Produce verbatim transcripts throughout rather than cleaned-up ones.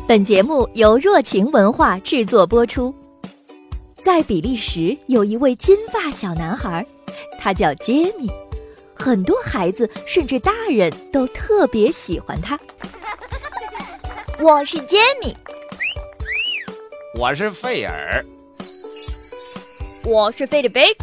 本节目由若晴文化制作播出。在比利时有一位金发小男孩，他叫杰米，很多孩子甚至大人都特别喜欢他。 我是杰米， 我是费尔， 我是菲利贝克，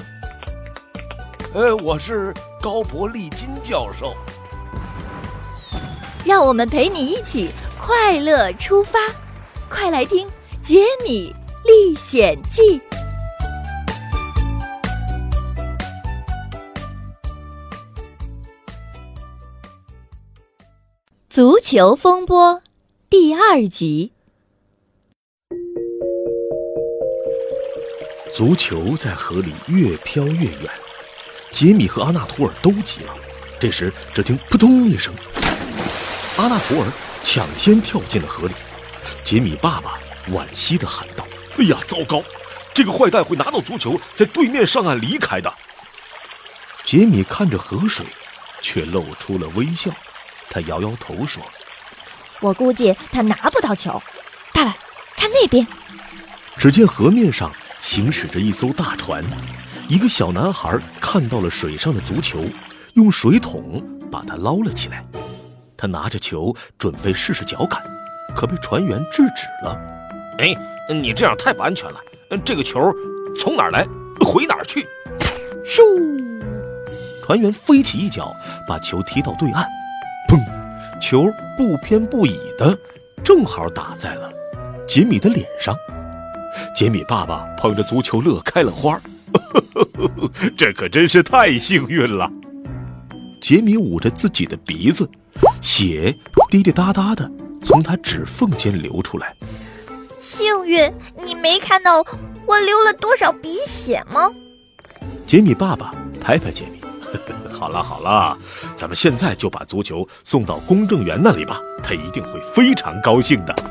呃，我是高伯利金教授。 让我们陪你一起快乐出发，快来听《杰米历险记》。足球风波第二集。 足球在河里越飘越远，杰米和阿纳图尔都急了。这时只听扑通一声，阿纳图尔抢先跳进了河里。杰米爸爸惋惜地喊道：哎呀，糟糕，这个坏蛋会拿到足球在对面上岸离开的。杰米看着河水却露出了微笑，他摇摇头说： 我估计他拿不到球。爸爸，看那边。 只见河面上行驶着一艘大船，一个小男孩看到了水上的足球，用水桶把它捞了起来。他拿着球准备试试脚感，可被船员制止了。 哎，你这样太不安全了，这个球从哪儿来回哪儿去。 咻！船员飞起一脚把球踢到对岸，砰！球不偏不倚的正好打在了杰米的脸上。杰米爸爸捧着足球乐开了花， 这可真是太幸运了。 杰米捂着自己的鼻子，血滴滴答答的从他指缝间流出来。 幸运？你没看到我流了多少鼻血吗？ 杰米爸爸拍拍杰米，好了好了，咱们现在就把足球送到公证员那里吧，他一定会非常高兴的。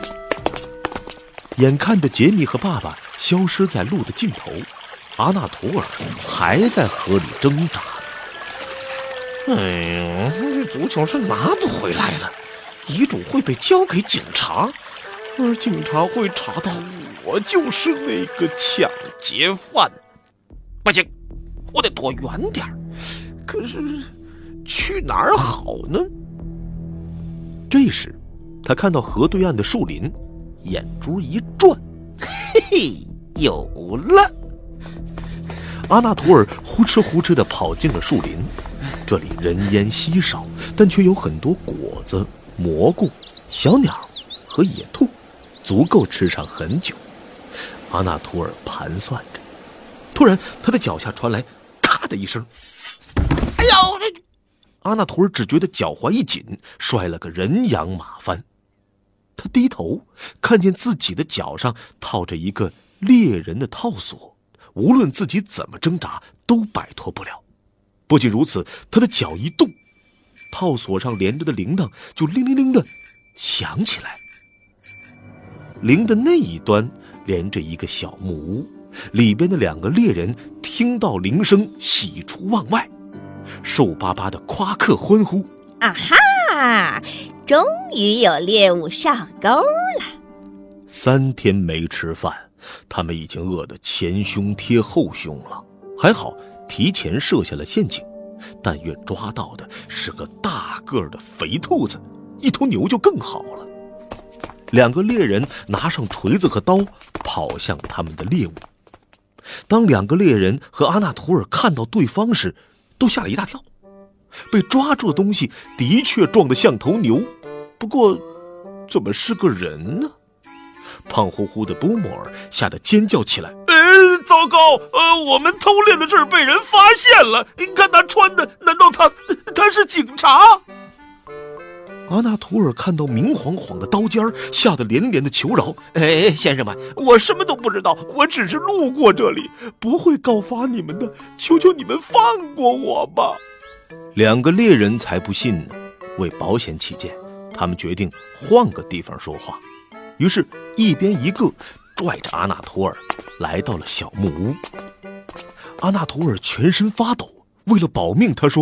眼看着杰米和爸爸消失在路的尽头，阿纳图尔还在河里挣扎。 哎呀，这足球是拿不回来了，遗嘱会被交给警察，而警察会查到我就是那个抢劫犯。不行，我得躲远点，可是去哪儿好呢？ 这时他看到河对岸的树林，眼珠一转，嘿嘿，有了！阿纳图尔呼哧呼哧地跑进了树林，这里人烟稀少，但却有很多果子、蘑菇、小鸟和野兔，足够吃上很久。阿纳图尔盘算着，突然他的脚下传来咔的一声， 哎呦！ 阿纳图尔只觉得脚踝一紧，摔了个人仰马翻。他低头看见自己的脚上套着一个猎人的套索，无论自己怎么挣扎都摆脱不了。不仅如此，他的脚一动，套索上连着的铃铛就铃铃铃的响起来。铃的那一端连着一个小木屋，里边的两个猎人听到铃声喜出望外，瘦巴巴的夸克欢呼： 啊哈，终于有猎物上钩了。 三天没吃饭，他们已经饿得前胸贴后胸了。还好提前设下了陷阱，但愿抓到的是个大个儿的肥兔子，一头牛就更好了。两个猎人拿上锤子和刀，跑向他们的猎物。当两个猎人和阿纳图尔看到对方时，都吓了一大跳。被抓住的东西的确壮得像头牛，不过怎么是个人呢？胖乎乎的波莫尔吓得尖叫起来： 呃，糟糕，呃，我们偷猎的事被人发现了，你看他穿的，难道他他是警察？ 阿纳图尔看到明晃晃的刀尖，吓得连连的求饶： 哎，先生们，我什么都不知道，我只是路过这里，不会告发你们的，求求你们放过我吧。 两个猎人才不信呢，为保险起见，他们决定换个地方说话。于是一边一个拽着阿纳图尔来到了小木屋。阿纳图尔全身发抖，为了保命他说：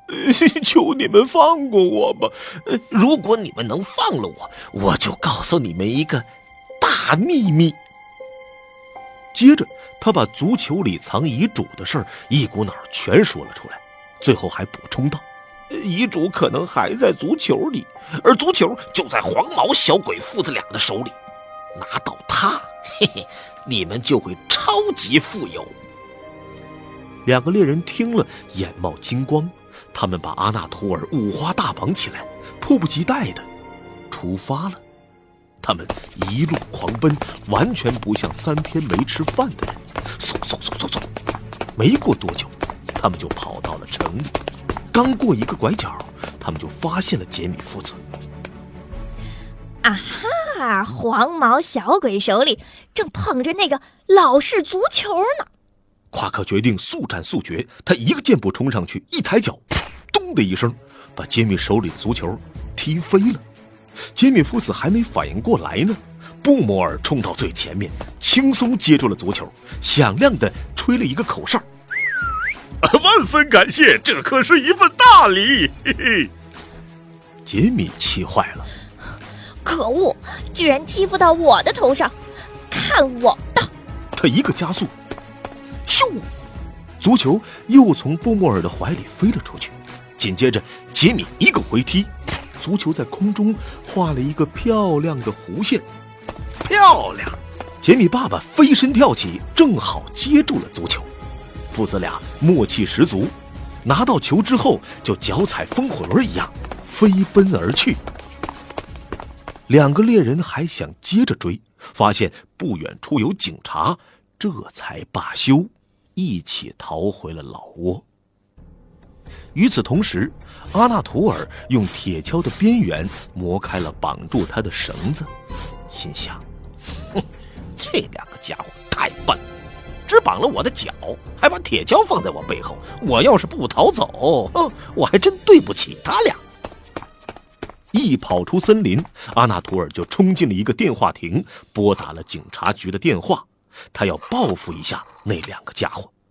求你们放过我吧！ 如果你们能放了我，我就告诉你们一个大秘密。接着，他把足球里藏遗嘱的事儿一股脑全说了出来，最后还补充道：遗嘱可能还在足球里，而足球就在黄毛小鬼父子俩的手里。拿到它，嘿嘿，你们就会超级富有。两个猎人听了，眼冒金光，他们把阿纳图尔五花大绑起来，迫不及待地出发了。他们一路狂奔，完全不像三天没吃饭的人。嗖嗖嗖嗖嗖，没过多久，他们就跑到了城里。刚过一个拐角，他们就发现了杰米父子。 啊哈！黄毛小鬼手里正捧着那个老式足球呢。 夸克决定速战速决，他一个箭步冲上去，一抬脚，咚的一声，把杰米手里的足球踢飞了。杰米父子还没反应过来呢，布摩尔冲到最前面，轻松接住了足球，响亮地吹了一个口哨。 万分感谢，这可是一份大礼！嘿嘿。 杰米气坏了， 可恶，居然欺负到我的头上，看我的！ 他一个加速，咻，足球又从布莫尔的怀里飞了出去。紧接着，杰米一个回踢，足球在空中画了一个漂亮的弧线。漂亮！杰米爸爸飞身跳起，正好接住了足球。父子俩默契十足，拿到球之后就脚踩风火轮一样飞奔而去。两个猎人还想接着追，发现不远处有警察，这才罢休，一起逃回了老窝。与此同时，阿纳图尔用铁锹的边缘磨开了绑住他的绳子，心想：哼，这两个家伙太笨，只绑了我的脚，还把铁锹放在我背后。我要是不逃走，哼，我还真对不起他俩。一跑出森林，阿纳图尔就冲进了一个电话亭，拨打了警察局的电话，他要报复一下那两个家伙。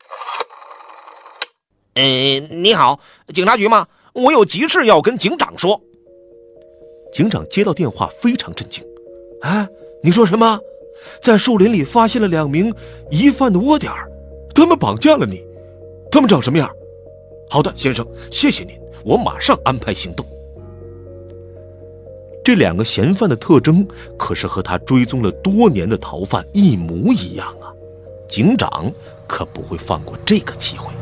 呃，你好，警察局吗？我有急事要跟警长说。警长接到电话非常震惊。啊，你说什么？在树林里发现了两名疑犯的窝点，他们绑架了你。他们长什么样？好的，先生，谢谢您，我马上安排行动。这两个嫌犯的特征可是和他追踪了多年的逃犯一模一样啊！警长可不会放过这个机会。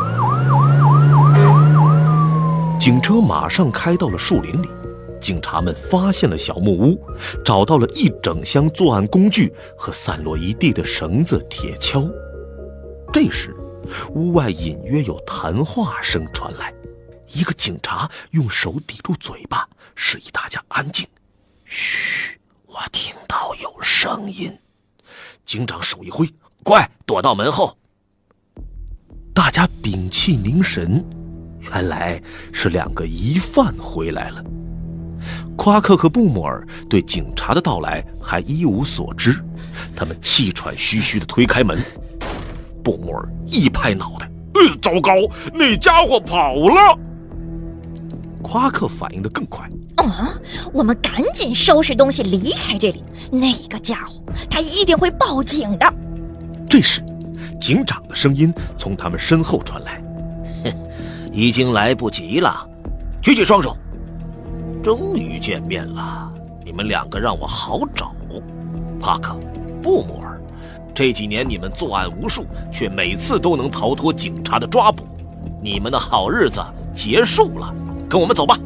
警车马上开到了树林里，警察们发现了小木屋，找到了一整箱作案工具和散落一地的绳子、铁锹。这时，屋外隐约有谈话声传来，一个警察用手抵住嘴巴，示意大家安静。嘘，我听到有声音。警长手一挥，快躲到门后。大家屏气凝神，原来是两个疑犯回来了。夸克和布莫尔对警察的到来还一无所知，他们气喘吁吁地推开门。布莫尔一拍脑袋， 呃，糟糕，那家伙跑了！ 夸克反应得更快。 啊！我们赶紧收拾东西离开这里。那个家伙，他一定会报警的。 这时，警长的声音从他们身后传来：“哼，已经来不及了，举起双手。终于见面了，你们两个让我好找。帕克、布莫尔，这几年你们作案无数，却每次都能逃脱警察的抓捕，你们的好日子结束了，跟我们走吧。”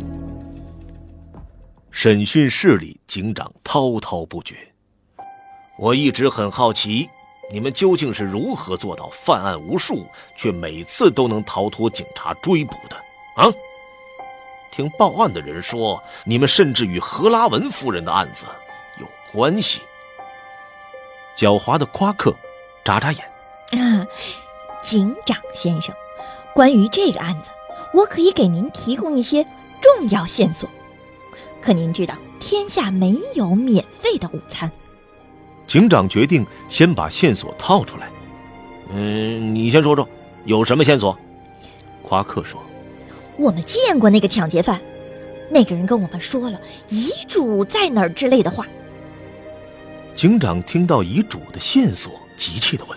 审讯室里，警长滔滔不绝。我一直很好奇，你们究竟是如何做到犯案无数，却每次都能逃脱警察追捕的啊？听报案的人说，你们甚至与荷拉文夫人的案子有关系。狡猾的夸克眨眨眼。 啊，警长先生，关于这个案子，我可以给您提供一些重要线索。可您知道，天下没有免费的午餐。 警长决定先把线索套出来。嗯，你先说说，有什么线索？夸克说， 我们见过那个抢劫犯，那个人跟我们说了遗嘱在哪儿之类的话。 警长听到遗嘱的线索，急切地问：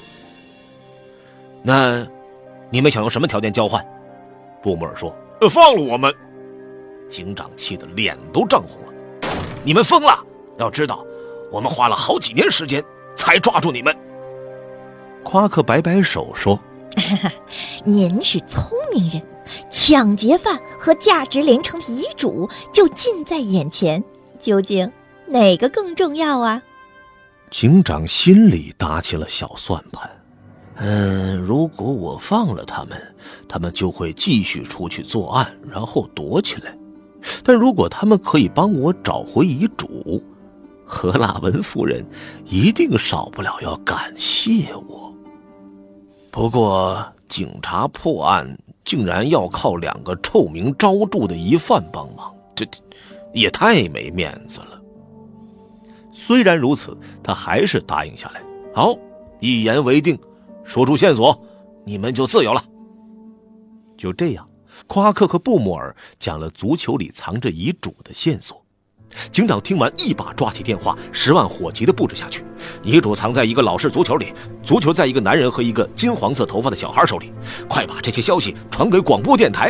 那你们想用什么条件交换？布穆尔说： 放了我们。 警长气得脸都涨红了：你们疯了！要知道我们花了好几年时间才抓住你们。夸克摆摆手说： 您是聪明人，抢劫犯和价值连城的遗嘱就近在眼前，究竟哪个更重要啊？ 警长心里打起了小算盘。嗯，如果我放了他们，他们就会继续出去作案，然后躲起来。但如果他们可以帮我找回遗嘱，荷拉文夫人一定少不了要感谢我。不过警察破案竟然要靠两个臭名昭著的疑犯帮忙，这也太没面子了。虽然如此，他还是答应下来。好，一言为定，说出线索，你们就自由了。就这样，夸克和布穆尔讲了足球里藏着遗嘱的线索。警长听完，一把抓起电话，十万火急地布置下去。遗嘱藏在一个老式足球里，足球在一个男人和一个金黄色头发的小孩手里。快把这些消息传给广播电台。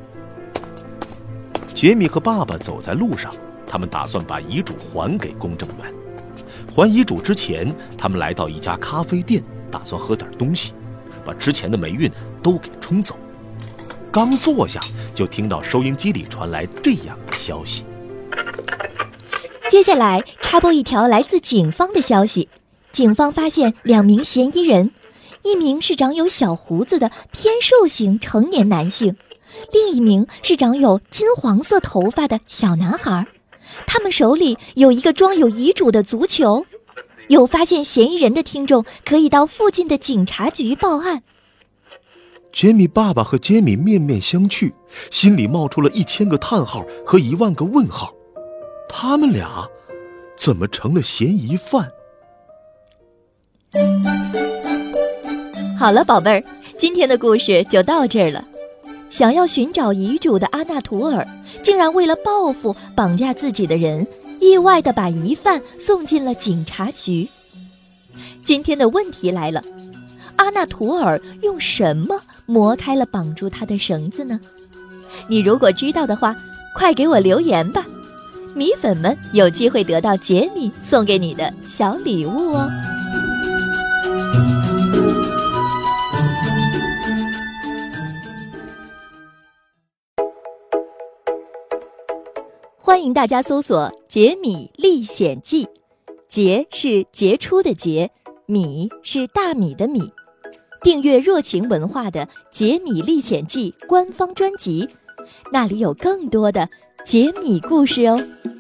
杰米和爸爸走在路上，他们打算把遗嘱还给公证员。还遗嘱之前，他们来到一家咖啡店，打算喝点东西，把之前的霉运都给冲走。刚坐下，就听到收音机里传来这样的消息。 接下来插播一条来自警方的消息，警方发现两名嫌疑人，一名是长有小胡子的偏瘦型成年男性，另一名是长有金黄色头发的小男孩。他们手里有一个装有遗嘱的足球。有发现嫌疑人的听众可以到附近的警察局报案。 杰米爸爸和杰米面面相觑，心里冒出了一千个叹号和一万个问号。他们俩怎么成了嫌疑犯？ 好了，宝贝儿，今天的故事就到这儿了。想要寻找遗嘱的阿纳图尔，竟然为了报复绑架自己的人，意外地把疑犯送进了警察局。今天的问题来了，阿纳图尔用什么磨开了绑住他的绳子呢？你如果知道的话，快给我留言吧。米粉们有机会得到杰米送给你的小礼物哦。欢迎大家搜索《杰米历险记》，杰是杰出的杰，米是大米的米。订阅若晴文化的《杰米历险记》官方专辑，那里有更多的杰米故事哦。